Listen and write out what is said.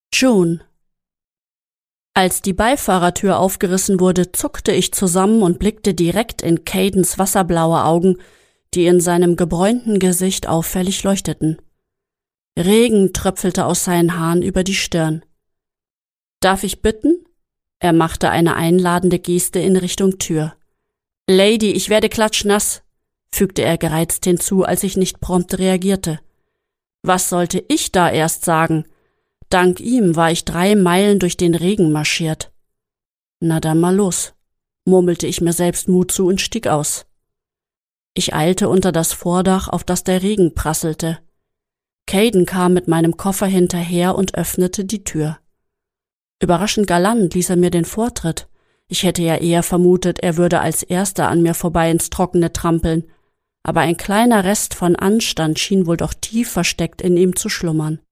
June. Als die Beifahrertür aufgerissen wurde, zuckte ich zusammen und blickte direkt in Cadens wasserblaue Augen, die in seinem gebräunten Gesicht auffällig leuchteten. Regen tröpfelte aus seinen Haaren über die Stirn. »Darf ich bitten?« Er machte eine einladende Geste in Richtung Tür. »Lady, ich werde klatschnass«, fügte er gereizt hinzu, als ich nicht prompt reagierte. Was sollte ich da erst sagen? Dank ihm war ich 3 Meilen durch den Regen marschiert. »Na dann mal los«, murmelte ich mir selbst Mut zu und stieg aus. Ich eilte unter das Vordach, auf das der Regen prasselte. Caden kam mit meinem Koffer hinterher und öffnete die Tür. Überraschend galant ließ er mir den Vortritt. Ich hätte ja eher vermutet, er würde als Erster an mir vorbei ins Trockene trampeln, aber ein kleiner Rest von Anstand schien wohl doch tief versteckt in ihm zu schlummern.